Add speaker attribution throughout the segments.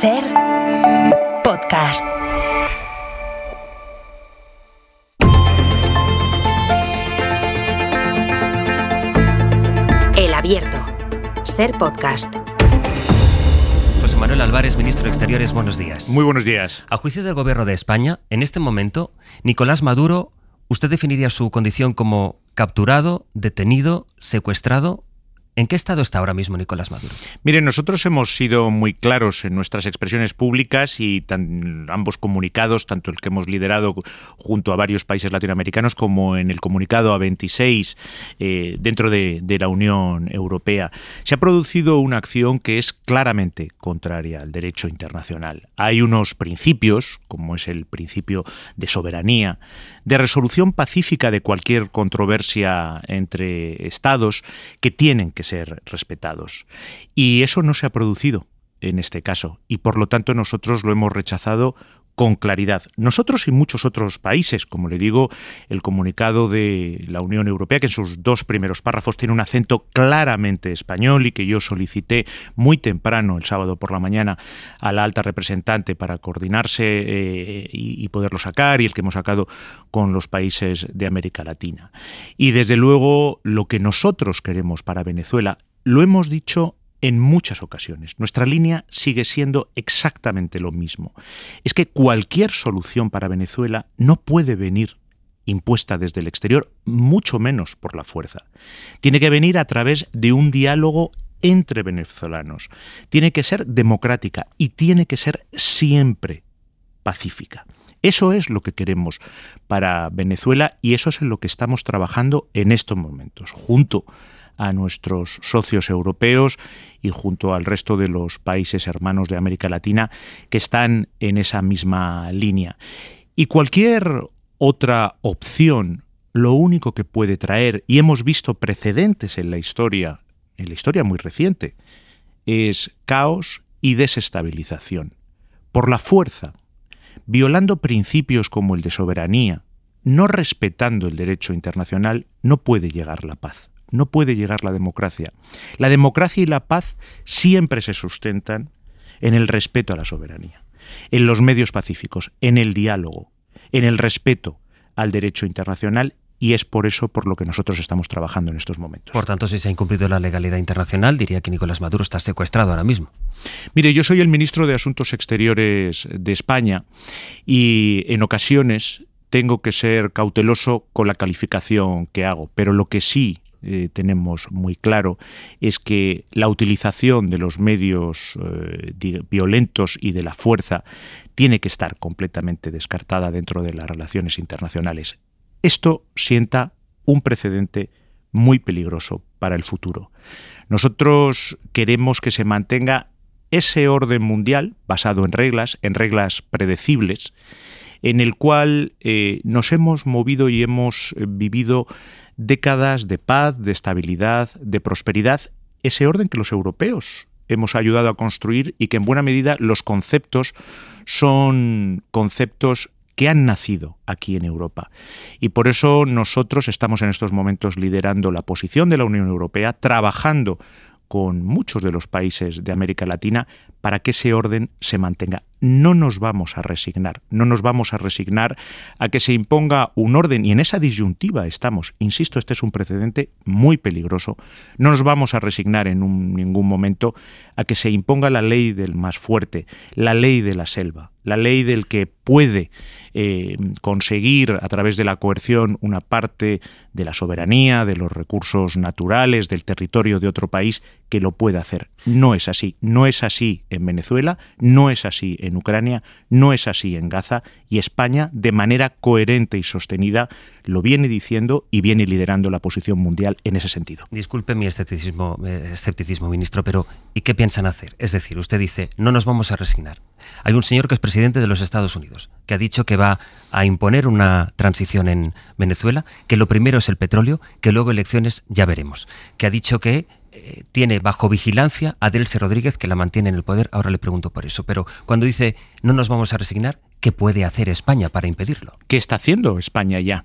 Speaker 1: Ser podcast. El Abierto. Ser podcast.
Speaker 2: José Manuel Álvarez, ministro de Exteriores, buenos días.
Speaker 3: Muy buenos días.
Speaker 2: A juicio del Gobierno de España, en este momento, Nicolás Maduro, ¿usted definiría su condición como capturado, detenido, secuestrado? ¿En qué estado está ahora mismo Nicolás Maduro?
Speaker 3: Miren, nosotros hemos sido muy claros en nuestras expresiones públicas y ambos comunicados, tanto el que hemos liderado junto a varios países latinoamericanos como en el comunicado A26 dentro de la Unión Europea. Se ha producido una acción que es claramente contraria al derecho internacional. Hay unos principios, como es el principio de soberanía, de resolución pacífica de cualquier controversia entre estados, que tienen que ser respetados. Y eso no se ha producido en este caso, y por lo tanto nosotros lo hemos rechazado con claridad. Nosotros y muchos otros países, como le digo, el comunicado de la Unión Europea, que en sus dos primeros párrafos tiene un acento claramente español y que yo solicité muy temprano, el sábado por la mañana, a la alta representante para coordinarse y poderlo sacar, y el que hemos sacado con los países de América Latina. Y desde luego lo que nosotros queremos para Venezuela, lo hemos dicho en muchas ocasiones. Nuestra línea sigue siendo exactamente lo mismo. Es que cualquier solución para Venezuela no puede venir impuesta desde el exterior, mucho menos por la fuerza. Tiene que venir a través de un diálogo entre venezolanos. Tiene que ser democrática y tiene que ser siempre pacífica. Eso es lo que queremos para Venezuela y eso es en lo que estamos trabajando en estos momentos, junto a nuestros socios europeos y junto al resto de los países hermanos de América Latina que están en esa misma línea. Y cualquier otra opción, lo único que puede traer, y hemos visto precedentes en la historia muy reciente, es caos y desestabilización. Por la fuerza, violando principios como el de soberanía, no respetando el derecho internacional, no puede llegar la paz. No puede llegar la democracia. La democracia y la paz siempre se sustentan en el respeto a la soberanía, en los medios pacíficos, en el diálogo, en el respeto al derecho internacional, y es por eso por lo que nosotros estamos trabajando en estos momentos.
Speaker 2: Por tanto, si se ha incumplido la legalidad internacional, diría que Nicolás Maduro está secuestrado ahora mismo.
Speaker 3: Mire, yo soy el ministro de Asuntos Exteriores de España y en ocasiones tengo que ser cauteloso con la calificación que hago, pero lo que sí tenemos muy claro es que la utilización de los medios violentos y de la fuerza tiene que estar completamente descartada dentro de las relaciones internacionales. Esto sienta un precedente muy peligroso para el futuro. Nosotros queremos que se mantenga ese orden mundial basado en reglas predecibles, en el cual nos hemos movido y hemos vivido décadas de paz, de estabilidad, de prosperidad, ese orden que los europeos hemos ayudado a construir y que en buena medida los conceptos son conceptos que han nacido aquí en Europa. Y por eso nosotros estamos en estos momentos liderando la posición de la Unión Europea, trabajando con muchos de los países de América Latina para que ese orden se mantenga. No nos vamos a resignar a que se imponga un orden, y en esa disyuntiva estamos. Insisto, este es un precedente muy peligroso. No nos vamos a resignar en ningún momento a que se imponga la ley del más fuerte, la ley de la selva, la ley del que puede conseguir a través de la coerción una parte de la soberanía, de los recursos naturales, del territorio de otro país, que lo pueda hacer. No es así. No es así en Venezuela, no es así en Ucrania, no es así en Gaza, y España, de manera coherente y sostenida, lo viene diciendo y viene liderando la posición mundial en ese sentido.
Speaker 2: Disculpe mi escepticismo, ministro, pero ¿y qué piensan hacer? Es decir, usted dice, no nos vamos a resignar. Hay un señor que es presidente de los Estados Unidos, que ha dicho que va a imponer una transición en Venezuela, que lo primero es el petróleo, que luego elecciones ya veremos, que ha dicho que tiene bajo vigilancia a Delcy Rodríguez, que la mantiene en el poder. Ahora le pregunto por eso, pero cuando dice no nos vamos a resignar, ¿qué puede hacer España para impedirlo?
Speaker 3: ¿Qué está haciendo España ya?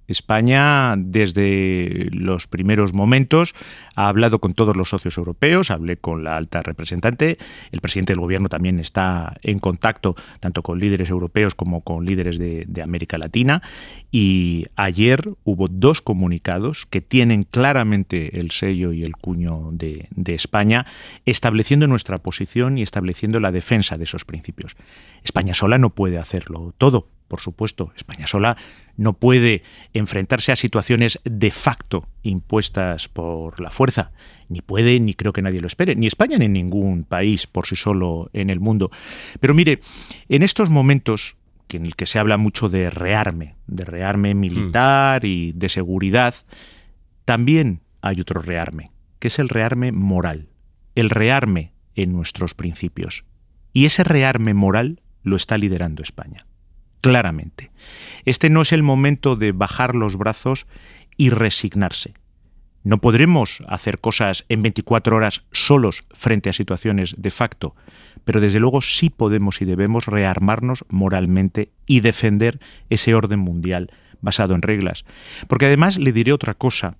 Speaker 3: España, desde los primeros momentos, ha hablado con todos los socios europeos, hablé con la alta representante, el presidente del gobierno también está en contacto tanto con líderes europeos como con líderes de América Latina, y ayer hubo 2 comunicados que tienen claramente el sello y el cuño de España, estableciendo nuestra posición y estableciendo la defensa de esos principios. España sola no puede hacerlo todo, por supuesto. España sola no puede enfrentarse a situaciones de facto impuestas por la fuerza. Ni puede, ni creo que nadie lo espere. Ni España ni ningún país por sí solo en el mundo. Pero mire, en estos momentos en el que se habla mucho de rearme militar y de seguridad, también hay otro rearme, que es el rearme moral, el rearme en nuestros principios. Y ese rearme moral lo está liderando España. Claramente. Este no es el momento de bajar los brazos y resignarse. No podremos hacer cosas en 24 horas solos frente a situaciones de facto, pero desde luego sí podemos y debemos rearmarnos moralmente y defender ese orden mundial basado en reglas. Porque además le diré otra cosa.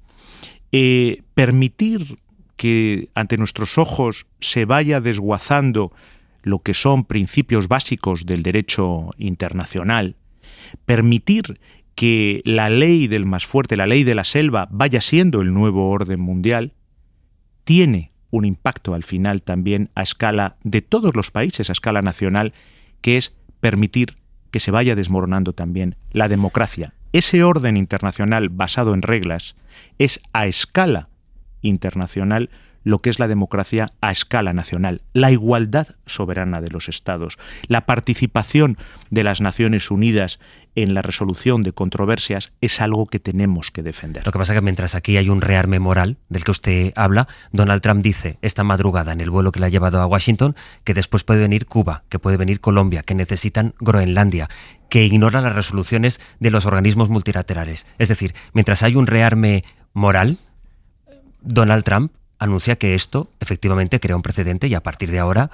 Speaker 3: Permitir que ante nuestros ojos se vaya desguazando lo que son principios básicos del derecho internacional, permitir que la ley del más fuerte, la ley de la selva, vaya siendo el nuevo orden mundial, tiene un impacto al final también a escala de todos los países, a escala nacional, que es permitir que se vaya desmoronando también la democracia. Ese orden internacional basado en reglas es a escala internacional lo que es la democracia a escala nacional, la igualdad soberana de los Estados, la participación de las Naciones Unidas en la resolución de controversias es algo que tenemos que defender.
Speaker 2: Lo que pasa es que mientras aquí hay un rearme moral del que usted habla, Donald Trump dice esta madrugada en el vuelo que le ha llevado a Washington que después puede venir Cuba, que puede venir Colombia, que necesitan Groenlandia, que ignora las resoluciones de los organismos multilaterales. Es decir, mientras hay un rearme moral, Donald Trump anuncia que esto efectivamente crea un precedente y a partir de ahora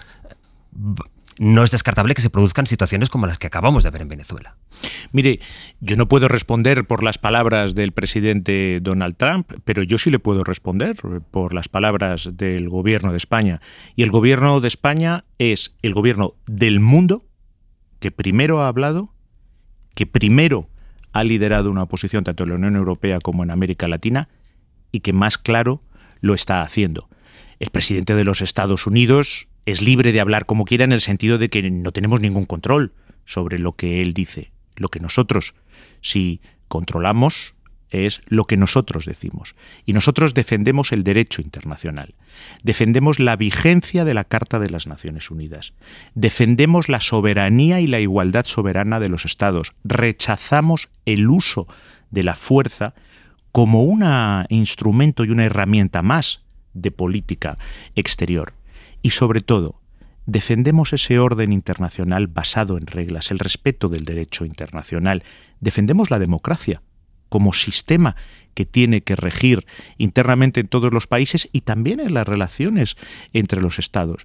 Speaker 2: no es descartable que se produzcan situaciones como las que acabamos de ver en Venezuela.
Speaker 3: Mire, yo no puedo responder por las palabras del presidente Donald Trump, pero yo sí le puedo responder por las palabras del gobierno de España. Y el gobierno de España es el gobierno del mundo que primero ha hablado, que primero ha liderado una oposición tanto en la Unión Europea como en América Latina y que más claro lo está haciendo. El presidente de los Estados Unidos es libre de hablar como quiera en el sentido de que no tenemos ningún control sobre lo que él dice. Lo que nosotros sí controlamos es lo que nosotros decimos. Y nosotros defendemos el derecho internacional. Defendemos la vigencia de la Carta de las Naciones Unidas. Defendemos la soberanía y la igualdad soberana de los Estados. Rechazamos el uso de la fuerza como un instrumento y una herramienta más de política exterior. Y sobre todo, defendemos ese orden internacional basado en reglas, el respeto del derecho internacional. Defendemos la democracia como sistema que tiene que regir internamente en todos los países y también en las relaciones entre los estados.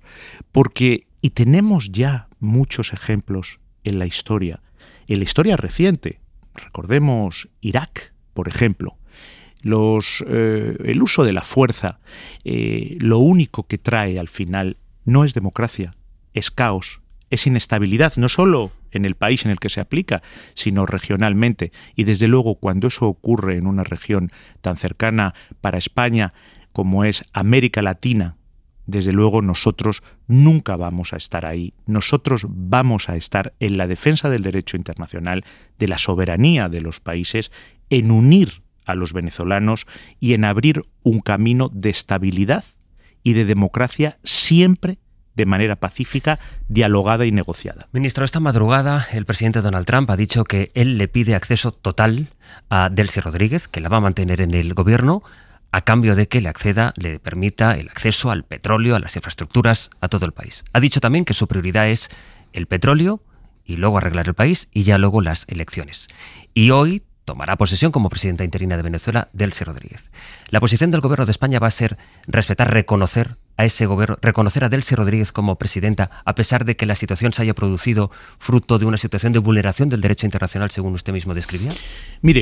Speaker 3: Y tenemos ya muchos ejemplos en la historia reciente. Recordemos Irak, por ejemplo. El uso de la fuerza, lo único que trae al final no es democracia, es caos, es inestabilidad, no solo en el país en el que se aplica, sino regionalmente. Y desde luego, cuando eso ocurre en una región tan cercana para España como es América Latina, desde luego nosotros nunca vamos a estar ahí. Nosotros vamos a estar en la defensa del derecho internacional, de la soberanía de los países, en unir a los venezolanos y en abrir un camino de estabilidad y de democracia siempre de manera pacífica, dialogada y negociada.
Speaker 2: Ministro, esta madrugada el presidente Donald Trump ha dicho que él le pide acceso total a Delcy Rodríguez, que la va a mantener en el gobierno, a cambio de que le permita el acceso al petróleo, a las infraestructuras, a todo el país. Ha dicho también que su prioridad es el petróleo y luego arreglar el país y ya luego las elecciones. Y hoy tomará posesión como presidenta interina de Venezuela Delcy Rodríguez. La posición del gobierno de España va a ser reconocer a ese gobierno, reconocer a Delcy Rodríguez como presidenta, a pesar de que la situación se haya producido fruto de una situación de vulneración del derecho internacional, según usted mismo describía.
Speaker 3: Mire,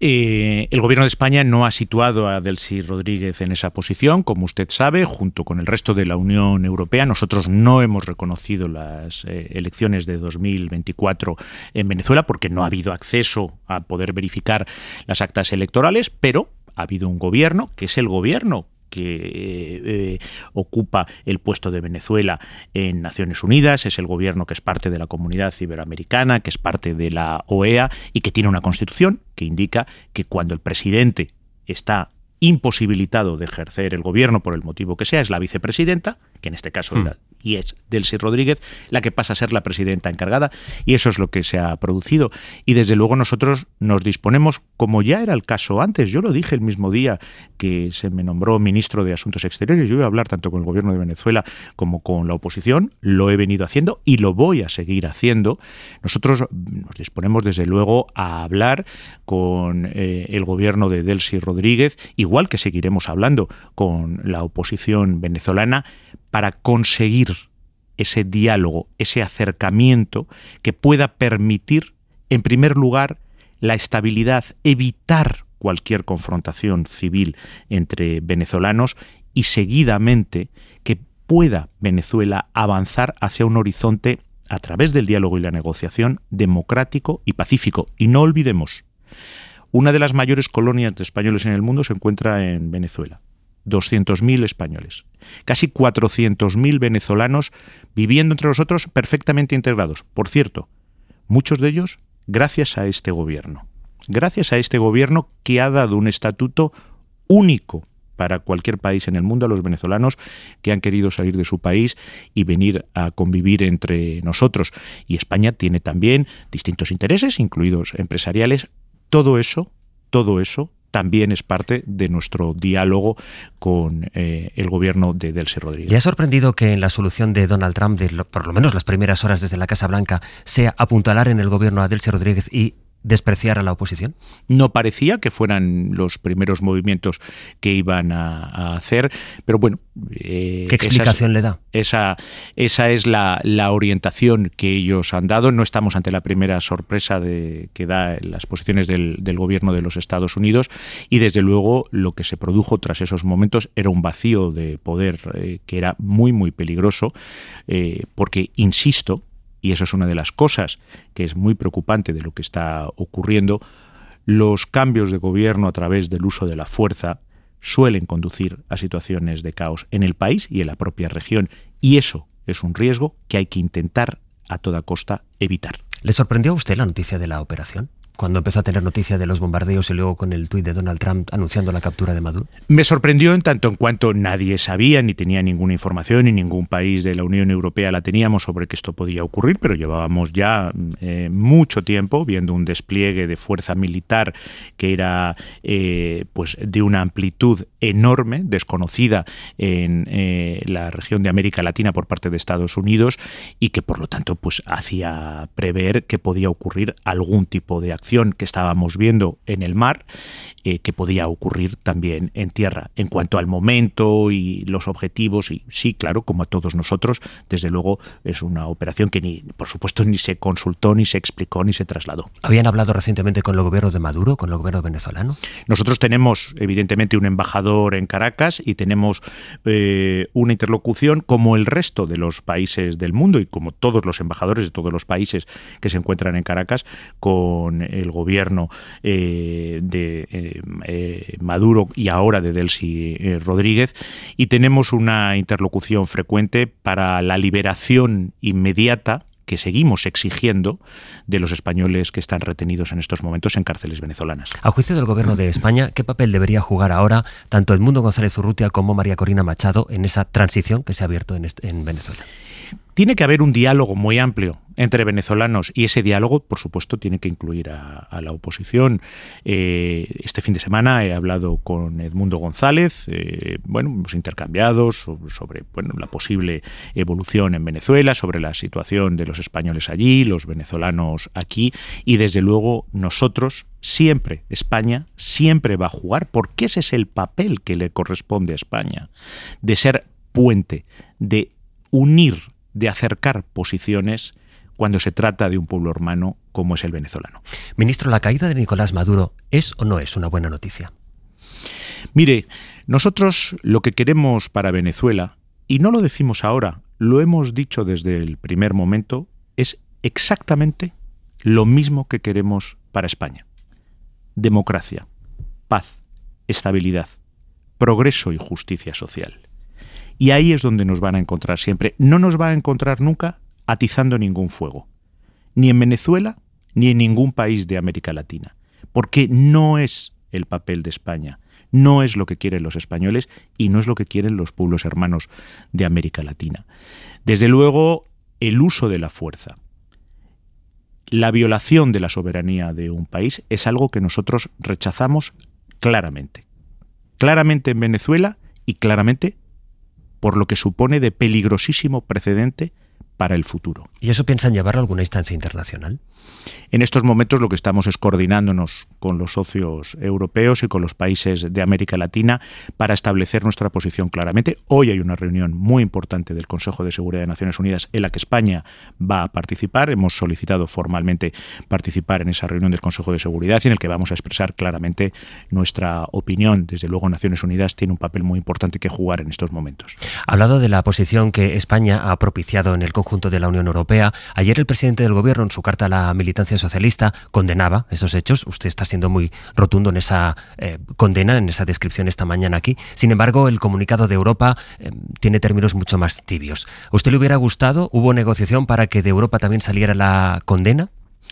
Speaker 3: El gobierno de España no ha situado a Delcy Rodríguez en esa posición, como usted sabe, junto con el resto de la Unión Europea. Nosotros no hemos reconocido las elecciones de 2024 en Venezuela porque no ha habido acceso a poder verificar las actas electorales, pero ha habido un gobierno, que es el gobierno que ocupa el puesto de Venezuela en Naciones Unidas, es el gobierno que es parte de la Comunidad Iberoamericana, que es parte de la OEA y que tiene una constitución que indica que cuando el presidente está imposibilitado de ejercer el gobierno por el motivo que sea, es la vicepresidenta, que en este caso era y es Delcy Rodríguez, la que pasa a ser la presidenta encargada, y eso es lo que se ha producido. Y desde luego nosotros nos disponemos, como ya era el caso antes, yo lo dije el mismo día que se me nombró ministro de Asuntos Exteriores, yo iba a hablar tanto con el gobierno de Venezuela como con la oposición, lo he venido haciendo y lo voy a seguir haciendo. Nosotros nos disponemos desde luego a hablar con el gobierno de Delcy Rodríguez, igual que seguiremos hablando con la oposición venezolana, para conseguir ese diálogo, ese acercamiento que pueda permitir, en primer lugar, la estabilidad, evitar cualquier confrontación civil entre venezolanos y, seguidamente, que pueda Venezuela avanzar hacia un horizonte, a través del diálogo y la negociación, democrático y pacífico. Y no olvidemos, una de las mayores colonias de españoles en el mundo se encuentra en Venezuela. 200.000 españoles, casi 400.000 venezolanos viviendo entre nosotros perfectamente integrados. Por cierto, muchos de ellos gracias a este gobierno que ha dado un estatuto único para cualquier país en el mundo a los venezolanos que han querido salir de su país y venir a convivir entre nosotros. Y España tiene también distintos intereses, incluidos empresariales. Todo eso también es parte de nuestro diálogo con el gobierno de Delcy Rodríguez.
Speaker 2: ¿Le ha sorprendido que en la solución de Donald Trump, por lo menos las primeras horas desde la Casa Blanca, sea apuntalar en el gobierno a Delcy Rodríguez y despreciar a la oposición?
Speaker 3: No parecía que fueran los primeros movimientos que iban a hacer, pero bueno...
Speaker 2: ¿Qué explicación le da?
Speaker 3: Esa es la orientación que ellos han dado. No estamos ante la primera sorpresa que da las posiciones del gobierno de los Estados Unidos, y desde luego lo que se produjo tras esos momentos era un vacío de poder que era muy, muy peligroso, porque, insisto, y eso es una de las cosas que es muy preocupante de lo que está ocurriendo, los cambios de gobierno a través del uso de la fuerza suelen conducir a situaciones de caos en el país y en la propia región, y eso es un riesgo que hay que intentar a toda costa evitar.
Speaker 2: ¿Le sorprendió a usted la noticia de la operación? Cuando empezó a tener noticia de los bombardeos y luego con el tuit de Donald Trump anunciando la captura de Maduro.
Speaker 3: Me sorprendió en tanto en cuanto nadie sabía ni tenía ninguna información, y ningún país de la Unión Europea la teníamos sobre que esto podía ocurrir, pero llevábamos ya mucho tiempo viendo un despliegue de fuerza militar que era pues de una amplitud enorme, desconocida en la región de América Latina por parte de Estados Unidos, y que por lo tanto pues hacía prever que podía ocurrir algún tipo de acción que estábamos viendo en el mar, que podía ocurrir también en tierra. En cuanto al momento y los objetivos, y sí, claro, como a todos nosotros, desde luego es una operación que por supuesto ni se consultó, ni se explicó, ni se trasladó.
Speaker 2: ¿Habían hablado recientemente con el gobierno de Maduro, con el gobierno venezolano?
Speaker 3: Nosotros tenemos evidentemente un embajador en Caracas y tenemos una interlocución como el resto de los países del mundo y como todos los embajadores de todos los países que se encuentran en Caracas con el gobierno de Maduro y ahora de Delcy Rodríguez, y tenemos una interlocución frecuente para la liberación inmediata que seguimos exigiendo de los españoles que están retenidos en estos momentos en cárceles venezolanas.
Speaker 2: A juicio del gobierno de España, ¿qué papel debería jugar ahora tanto Edmundo González Urrutia como María Corina Machado en esa transición que se ha abierto en Venezuela?
Speaker 3: Tiene que haber un diálogo muy amplio entre venezolanos, y ese diálogo, por supuesto, tiene que incluir a la oposición. Este fin de semana he hablado con Edmundo González, hemos intercambiado sobre la posible evolución en Venezuela, sobre la situación de los españoles allí, los venezolanos aquí, y desde luego nosotros siempre, España siempre va a jugar, porque ese es el papel que le corresponde a España, de ser puente, de unir, de acercar posiciones cuando se trata de un pueblo hermano como es el venezolano.
Speaker 2: Ministro, ¿la caída de Nicolás Maduro es o no es una buena noticia?
Speaker 3: Mire, nosotros lo que queremos para Venezuela, y no lo decimos ahora, lo hemos dicho desde el primer momento, es exactamente lo mismo que queremos para España. Democracia, paz, estabilidad, progreso y justicia social. Y ahí es donde nos van a encontrar siempre. No nos van a encontrar nunca atizando ningún fuego, ni en Venezuela ni en ningún país de América Latina, porque no es el papel de España, no es lo que quieren los españoles y no es lo que quieren los pueblos hermanos de América Latina. Desde luego, el uso de la fuerza, la violación de la soberanía de un país es algo que nosotros rechazamos claramente. Claramente en Venezuela y claramente por lo que supone de peligrosísimo precedente para el futuro.
Speaker 2: ¿Y eso piensan llevarlo a alguna instancia internacional?
Speaker 3: En estos momentos lo que estamos es coordinándonos con los socios europeos y con los países de América Latina para establecer nuestra posición claramente. Hoy hay una reunión muy importante del Consejo de Seguridad de Naciones Unidas en la que España va a participar. Hemos solicitado formalmente participar en esa reunión del Consejo de Seguridad y en el que vamos a expresar claramente nuestra opinión. Desde luego, Naciones Unidas tiene un papel muy importante que jugar en estos momentos.
Speaker 2: Hablado de la posición que España ha propiciado en el conjunto de la Unión Europea, ayer el presidente del Gobierno, en su carta a la militancia socialista, condenaba esos hechos. Usted está siendo muy rotundo en esa condena, en esa descripción esta mañana aquí. Sin embargo, el comunicado de Europa tiene términos mucho más tibios. ¿A usted le hubiera gustado? ¿Hubo negociación para que de Europa también saliera la condena?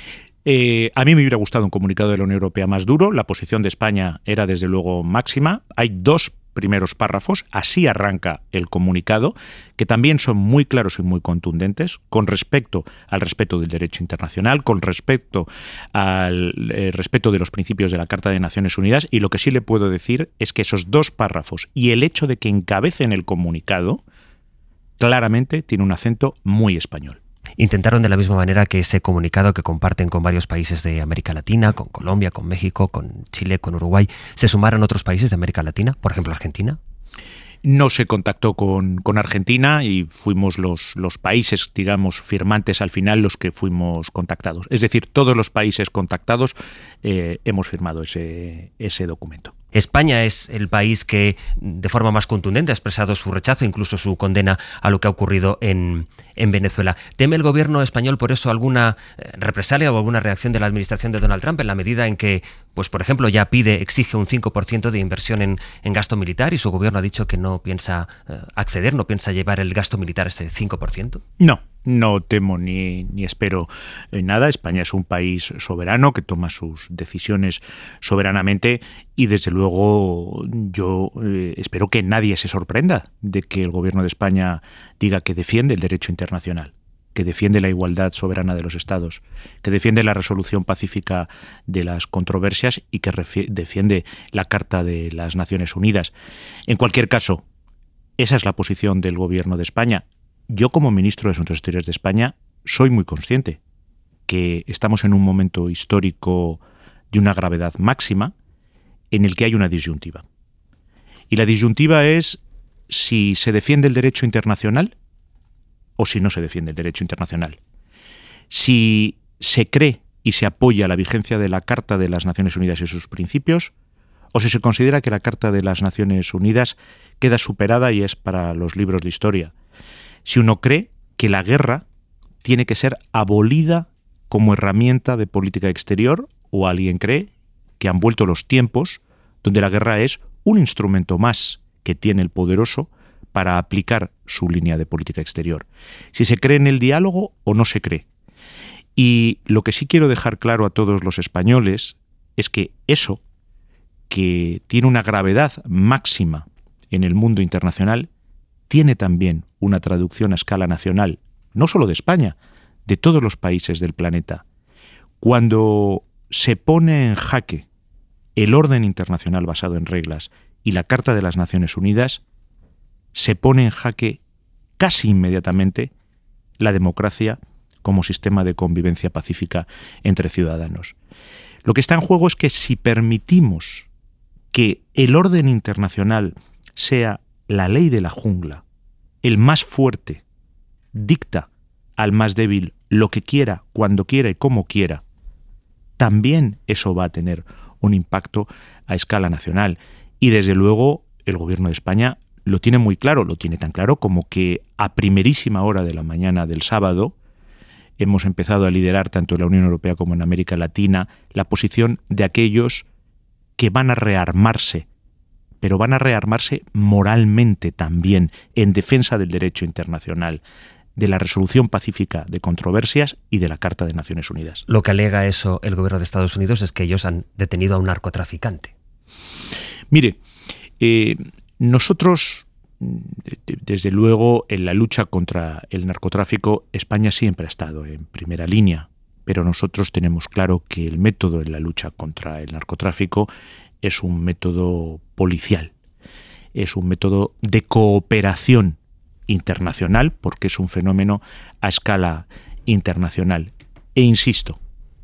Speaker 3: A mí me hubiera gustado un comunicado de la Unión Europea más duro. La posición de España era desde luego máxima. Hay dos primeros párrafos, así arranca el comunicado, que también son muy claros y muy contundentes con respecto al respeto del derecho internacional, con respecto al respeto de los principios de la Carta de Naciones Unidas, y lo que sí le puedo decir es que esos dos párrafos y el hecho de que encabecen el comunicado claramente tiene un acento muy español.
Speaker 2: Intentaron de la misma manera que ese comunicado que comparten con varios países de América Latina, con Colombia, con México, con Chile, con Uruguay, ¿se sumaran otros países de América Latina, por ejemplo Argentina?
Speaker 3: No se contactó con Argentina y fuimos los países, digamos, firmantes al final los que fuimos contactados. Es decir, todos los países contactados hemos firmado ese documento.
Speaker 2: España es el país que de forma más contundente ha expresado su rechazo, incluso su condena a lo que ha ocurrido en Venezuela. ¿Teme el gobierno español por eso alguna represalia o alguna reacción de la administración de Donald Trump en la medida en que, pues por ejemplo, ya exige un 5% de inversión en gasto militar y su gobierno ha dicho que no piensa acceder, no piensa llevar el gasto militar a ese 5%?
Speaker 3: No temo ni espero nada. España es un país soberano que toma sus decisiones soberanamente y desde luego yo espero que nadie se sorprenda de que el gobierno de España diga que defiende el derecho internacional, que defiende la igualdad soberana de los estados, que defiende la resolución pacífica de las controversias y que defiende la Carta de las Naciones Unidas. En cualquier caso, esa es la posición del gobierno de España. Yo, como ministro de Asuntos Exteriores de España, soy muy consciente que estamos en un momento histórico de una gravedad máxima en el que hay una disyuntiva. Y la disyuntiva es si se defiende el derecho internacional o si no se defiende el derecho internacional. Si se cree y se apoya la vigencia de la Carta de las Naciones Unidas y sus principios, o si se considera que la Carta de las Naciones Unidas queda superada y es para los libros de historia. Si uno cree que la guerra tiene que ser abolida como herramienta de política exterior, o alguien cree que han vuelto los tiempos donde la guerra es un instrumento más que tiene el poderoso para aplicar su línea de política exterior. Si se cree en el diálogo o no se cree. Y lo que sí quiero dejar claro a todos los españoles es que eso, que tiene una gravedad máxima en el mundo internacional, tiene también una traducción a escala nacional, no solo de España, de todos los países del planeta. Cuando se pone en jaque el orden internacional basado en reglas y la Carta de las Naciones Unidas, se pone en jaque casi inmediatamente la democracia como sistema de convivencia pacífica entre ciudadanos. Lo que está en juego es que si permitimos que el orden internacional sea la ley de la jungla, el más fuerte dicta al más débil lo que quiera, cuando quiera y como quiera, también eso va a tener un impacto a escala nacional. Y desde luego el Gobierno de España lo tiene muy claro, lo tiene tan claro como que a primerísima hora de la mañana del sábado hemos empezado a liderar tanto en la Unión Europea como en América Latina la posición de aquellos que van a rearmarse, pero van a rearmarse moralmente también, en defensa del derecho internacional, de la resolución pacífica de controversias y de la Carta de Naciones Unidas.
Speaker 2: Lo que alega eso el gobierno de Estados Unidos es que ellos han detenido a un narcotraficante.
Speaker 3: Mire, nosotros, desde luego, en la lucha contra el narcotráfico, España siempre ha estado en primera línea, pero nosotros tenemos claro que el método en la lucha contra el narcotráfico es un método policial, es un método de cooperación internacional, porque es un fenómeno a escala internacional. E insisto,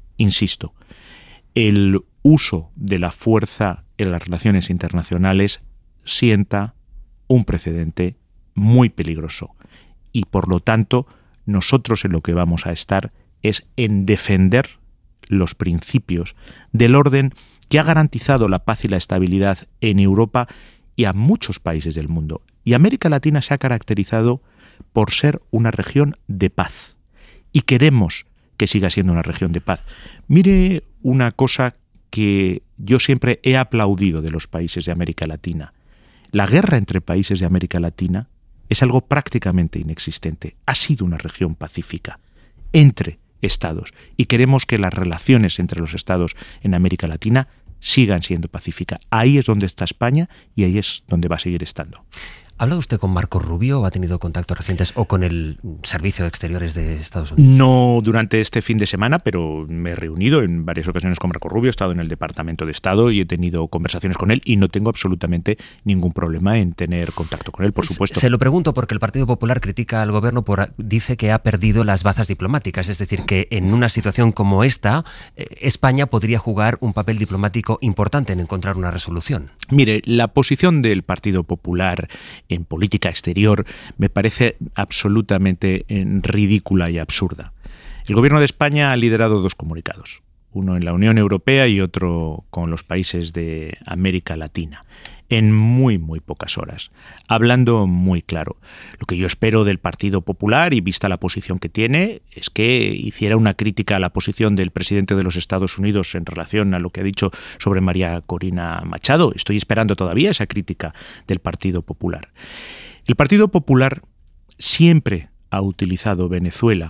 Speaker 3: el uso de la fuerza en las relaciones internacionales sienta un precedente muy peligroso. Y por lo tanto, nosotros en lo que vamos a estar es en defender los principios del orden que ha garantizado la paz y la estabilidad en Europa y a muchos países del mundo. Y América Latina se ha caracterizado por ser una región de paz. Y queremos que siga siendo una región de paz. Mire una cosa que yo siempre he aplaudido de los países de América Latina. La guerra entre países de América Latina es algo prácticamente inexistente. Ha sido una región pacífica entre estados. Y queremos que las relaciones entre los estados en América Latina sigan siendo pacíficas. Ahí es donde está España y ahí es donde va a seguir estando.
Speaker 2: ¿Ha hablado usted con Marco Rubio o ha tenido contactos recientes o con el Servicio de Exteriores de Estados Unidos?
Speaker 3: No durante este fin de semana, pero me he reunido en varias ocasiones con Marco Rubio, he estado en el Departamento de Estado y he tenido conversaciones con él y no tengo absolutamente ningún problema en tener contacto con él, por supuesto.
Speaker 2: Se lo pregunto porque el Partido Popular critica al gobierno dice que ha perdido las bazas diplomáticas, es decir, que en una situación como esta, España podría jugar un papel diplomático importante en encontrar una resolución.
Speaker 3: Mire, la posición del Partido Popular en política exterior me parece absolutamente ridícula y absurda. El Gobierno de España ha liderado dos comunicados, uno en la Unión Europea y otro con los países de América Latina, en muy pocas horas, hablando muy claro. Lo que yo espero del Partido Popular, y vista la posición que tiene, es que hiciera una crítica a la posición del presidente de los Estados Unidos en relación a lo que ha dicho sobre María Corina Machado. Estoy esperando todavía esa crítica del Partido Popular. El Partido Popular siempre ha utilizado Venezuela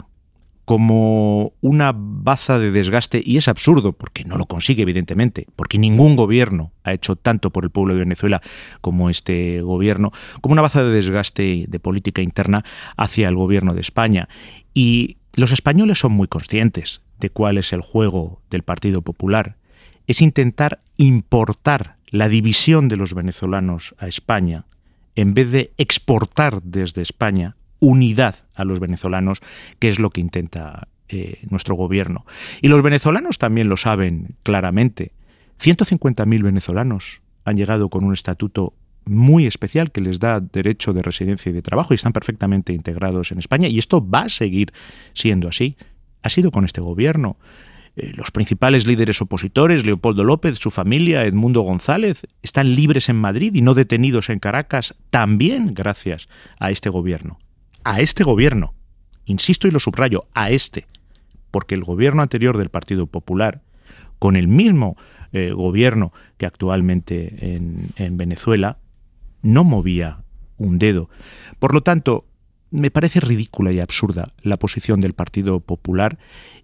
Speaker 3: como una baza de desgaste, y es absurdo porque no lo consigue evidentemente, porque ningún gobierno ha hecho tanto por el pueblo de Venezuela como este gobierno, como una baza de desgaste de política interna hacia el gobierno de España. Y los españoles son muy conscientes de cuál es el juego del Partido Popular. Es intentar importar la división de los venezolanos a España en vez de exportar desde España unidad a los venezolanos, que es lo que intenta nuestro gobierno. Y los venezolanos también lo saben claramente. 150.000 venezolanos han llegado con un estatuto muy especial que les da derecho de residencia y de trabajo y están perfectamente integrados en España, y esto va a seguir siendo así. Ha sido con este gobierno. Los principales líderes opositores, Leopoldo López, su familia, Edmundo González, están libres en Madrid y no detenidos en Caracas, también gracias a este gobierno. A este gobierno, insisto y lo subrayo, a este, porque el gobierno anterior del Partido Popular, con el mismo gobierno que actualmente en Venezuela, no movía un dedo. Por lo tanto, me parece ridícula y absurda la posición del Partido Popular,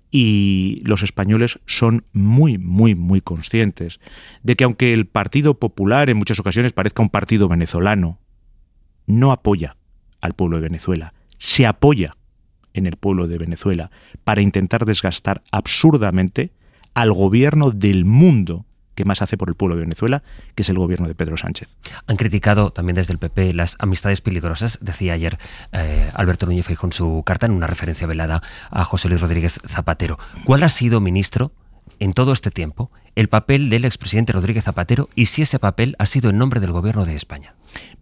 Speaker 3: y los españoles son muy conscientes de que aunque el Partido Popular en muchas ocasiones parezca un partido venezolano, no apoya al pueblo de Venezuela, se apoya en el pueblo de Venezuela para intentar desgastar absurdamente al gobierno del mundo que más hace por el pueblo de Venezuela, que es el gobierno de Pedro Sánchez.
Speaker 2: Han criticado también desde el PP las amistades peligrosas, decía ayer Alberto Núñez Feijóo en su carta, en una referencia velada a José Luis Rodríguez Zapatero. ¿Cuál ha sido, ministro, en todo este tiempo, el papel del expresidente Rodríguez Zapatero y si ese papel ha sido en nombre del gobierno de España?
Speaker 3: Mire,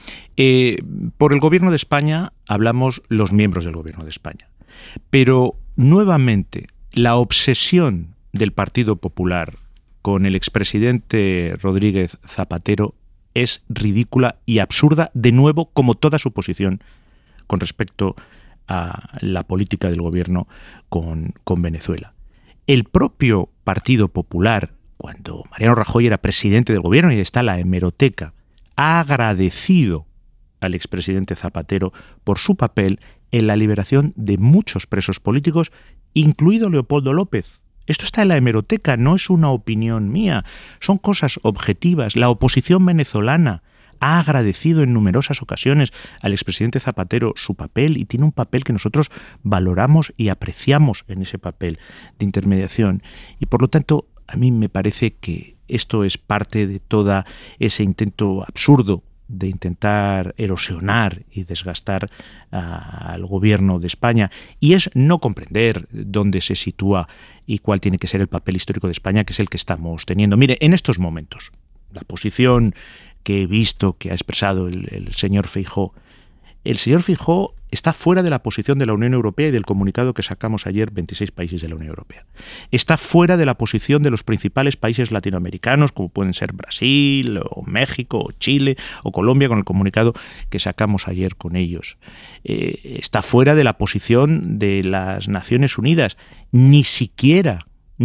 Speaker 3: Por el Gobierno de España hablamos los miembros del Gobierno de España. Pero nuevamente la obsesión del Partido Popular con el expresidente Rodríguez Zapatero es ridícula y absurda, de nuevo, como toda su posición con respecto a la política del gobierno con Venezuela. El propio Partido Popular, cuando Mariano Rajoy era presidente del gobierno y está la hemeroteca, ha agradecido al expresidente Zapatero por su papel en la liberación de muchos presos políticos, incluido Leopoldo López. Esto está en la hemeroteca, no es una opinión mía, son cosas objetivas. La oposición venezolana ha agradecido en numerosas ocasiones al expresidente Zapatero su papel, y tiene un papel que nosotros valoramos y apreciamos en ese papel de intermediación. Y por lo tanto, a mí me parece que esto es parte de todo ese intento absurdo de intentar erosionar y desgastar al gobierno de España, y es no comprender dónde se sitúa y cuál tiene que ser el papel histórico de España, que es el que estamos teniendo. Mire, en estos momentos, la posición que he visto que ha expresado el señor Feijóo, el señor Feijóo está fuera de la posición de la Unión Europea y del comunicado que sacamos ayer 26 países de la Unión Europea. Está fuera de la posición de los principales países latinoamericanos, como pueden ser Brasil, o México, o Chile, o Colombia, con el comunicado que sacamos ayer con ellos. Está fuera de la posición de las Naciones Unidas. Ni siquiera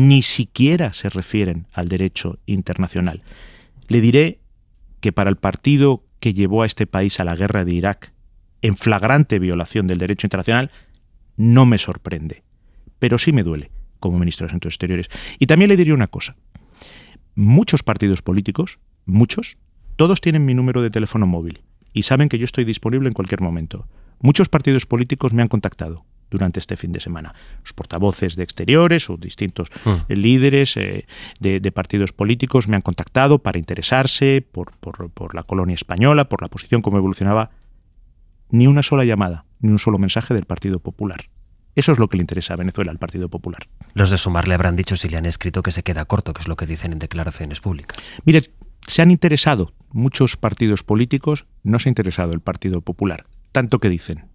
Speaker 3: se refieren al derecho internacional. Le diré que para el partido que llevó a este país a la guerra de Irak, en flagrante violación del derecho internacional, no me sorprende, pero sí me duele como ministro de Asuntos Exteriores. Y también le diría una cosa: muchos partidos políticos, todos tienen mi número de teléfono móvil y saben que yo estoy disponible en cualquier momento. Muchos partidos políticos me han contactado durante este fin de semana. Los portavoces de Exteriores o distintos líderes de partidos políticos me han contactado para interesarse por la colonia española, por la posición, cómo evolucionaba. Ni una sola llamada, ni un solo mensaje del Partido Popular. Eso es lo que le interesa a Venezuela, al Partido Popular.
Speaker 2: Los de Sumar le habrán dicho, si le han escrito, que se queda corto, que es lo que dicen en declaraciones públicas.
Speaker 3: Mire, se han interesado muchos partidos políticos, no se ha interesado el Partido Popular, tanto que dicen.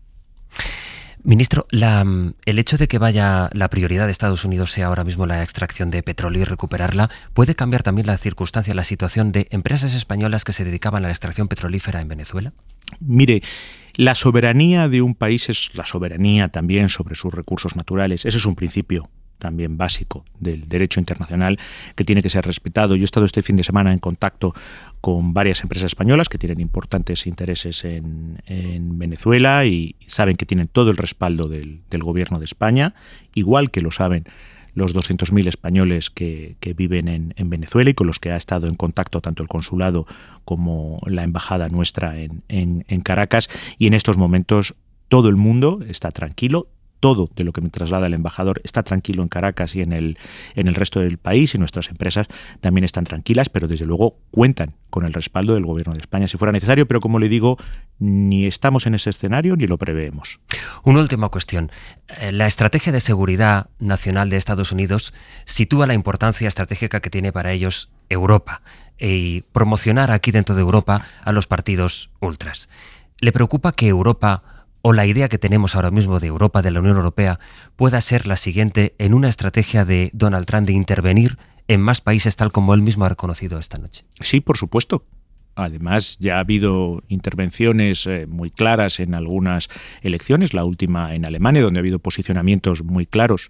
Speaker 2: Ministro, el hecho de que la prioridad de Estados Unidos sea ahora mismo la extracción de petróleo y recuperarla, ¿puede cambiar también la circunstancia, la situación de empresas españolas que se dedicaban a la extracción petrolífera en Venezuela?
Speaker 3: Mire, la soberanía de un país es la soberanía también sobre sus recursos naturales. Ese es un principio también básico del derecho internacional que tiene que ser respetado. Yo he estado este fin de semana en contacto con varias empresas españolas que tienen importantes intereses en Venezuela y saben que tienen todo el respaldo del gobierno de España, igual que lo saben los 200.000 españoles que viven en Venezuela y con los que ha estado en contacto tanto el consulado como la embajada nuestra en Caracas. Y en estos momentos todo el mundo está tranquilo. Todo de lo que me traslada el embajador está tranquilo en Caracas y en el resto del país, y nuestras empresas también están tranquilas, pero desde luego cuentan con el respaldo del gobierno de España si fuera necesario, pero como le digo, ni estamos en ese escenario ni lo preveemos.
Speaker 2: Una última cuestión. La estrategia de seguridad nacional de Estados Unidos sitúa la importancia estratégica que tiene para ellos Europa y promocionar aquí dentro de Europa a los partidos ultras. ¿Le preocupa que Europa, o la idea que tenemos ahora mismo de Europa, de la Unión Europea, pueda ser la siguiente en una estrategia de Donald Trump de intervenir en más países, tal como él mismo ha reconocido esta noche?
Speaker 3: Sí, por supuesto. Además, ya ha habido intervenciones muy claras en algunas elecciones, la última en Alemania, donde ha habido posicionamientos muy claros.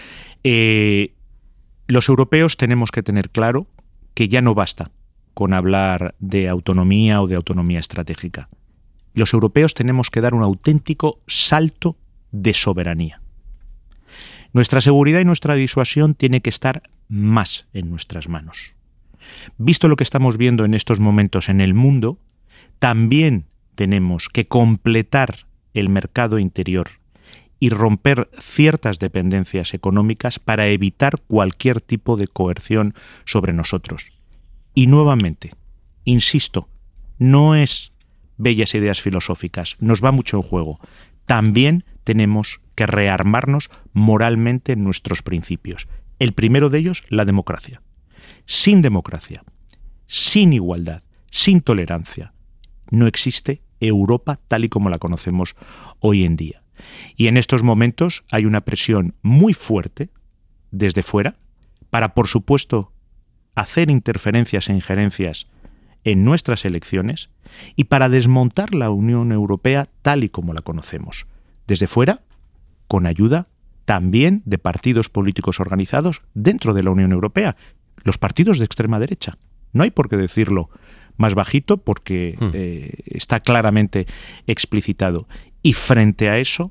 Speaker 3: Los europeos tenemos que tener claro que ya no basta con hablar de autonomía o de autonomía estratégica. Los europeos tenemos que dar un auténtico salto de soberanía. Nuestra seguridad y nuestra disuasión tiene que estar más en nuestras manos. Visto lo que estamos viendo en estos momentos en el mundo, también tenemos que completar el mercado interior y romper ciertas dependencias económicas para evitar cualquier tipo de coerción sobre nosotros. Y nuevamente, insisto, no es bellas ideas filosóficas, nos va mucho en juego. También tenemos que rearmarnos moralmente en nuestros principios. El primero de ellos, la democracia. Sin democracia, sin igualdad, sin tolerancia no existe Europa tal y como la conocemos hoy en día. Y en estos momentos hay una presión muy fuerte desde fuera para, por supuesto, hacer interferencias e injerencias en nuestras elecciones y para desmontar la Unión Europea tal y como la conocemos. Desde fuera, con ayuda también de partidos políticos organizados dentro de la Unión Europea, los partidos de extrema derecha. No hay por qué decirlo más bajito porque está claramente explicitado. Y frente a eso,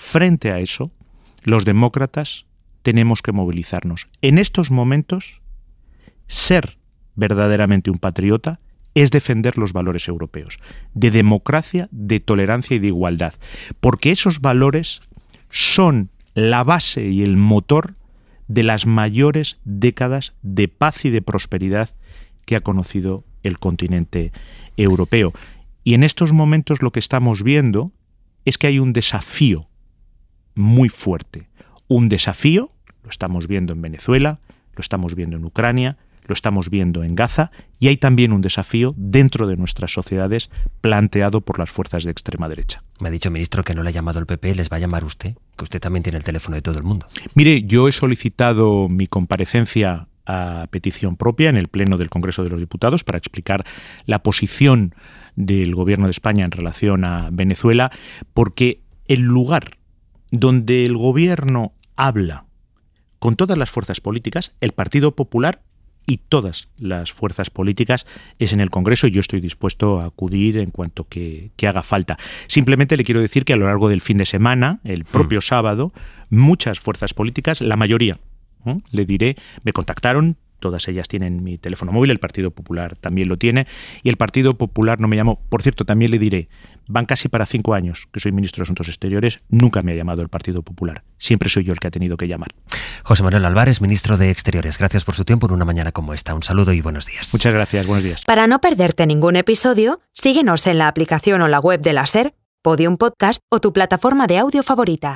Speaker 3: los demócratas tenemos que movilizarnos. En estos momentos, ser verdaderamente un patriota es defender los valores europeos, de democracia, de tolerancia y de igualdad, porque esos valores son la base y el motor de las mayores décadas de paz y de prosperidad que ha conocido el continente europeo. Y en estos momentos lo que estamos viendo es que hay un desafío muy fuerte. Un desafío, lo estamos viendo en Venezuela, lo estamos viendo en Ucrania, lo estamos viendo en Gaza, y hay también un desafío dentro de nuestras sociedades planteado por las fuerzas de extrema derecha.
Speaker 2: Me ha dicho, ministro, que no le ha llamado el PP, les va a llamar usted, que usted también tiene el teléfono de todo el mundo.
Speaker 3: Mire, yo he solicitado mi comparecencia a petición propia en el Pleno del Congreso de los Diputados para explicar la posición del Gobierno de España en relación a Venezuela, porque el lugar donde el Gobierno habla con todas las fuerzas políticas, el Partido Popular y todas las fuerzas políticas, es en el Congreso, y yo estoy dispuesto a acudir en cuanto que haga falta. Simplemente le quiero decir que a lo largo del fin de semana, el propio sábado, muchas fuerzas políticas, la mayoría, le diré, me contactaron, todas ellas tienen mi teléfono móvil, el Partido Popular también lo tiene, y el Partido Popular no me llamó. Por cierto, también le diré, van casi para 5 años que soy ministro de Asuntos Exteriores, nunca me ha llamado el Partido Popular, siempre soy yo el que ha tenido que llamar.
Speaker 2: José Manuel Álvarez, ministro de Exteriores, gracias por su tiempo en una mañana como esta. Un saludo y buenos días.
Speaker 3: Muchas gracias, buenos días.
Speaker 1: Para no perderte ningún episodio, síguenos en la aplicación o la web de la SER, Podium Podcast o tu plataforma de audio favorita.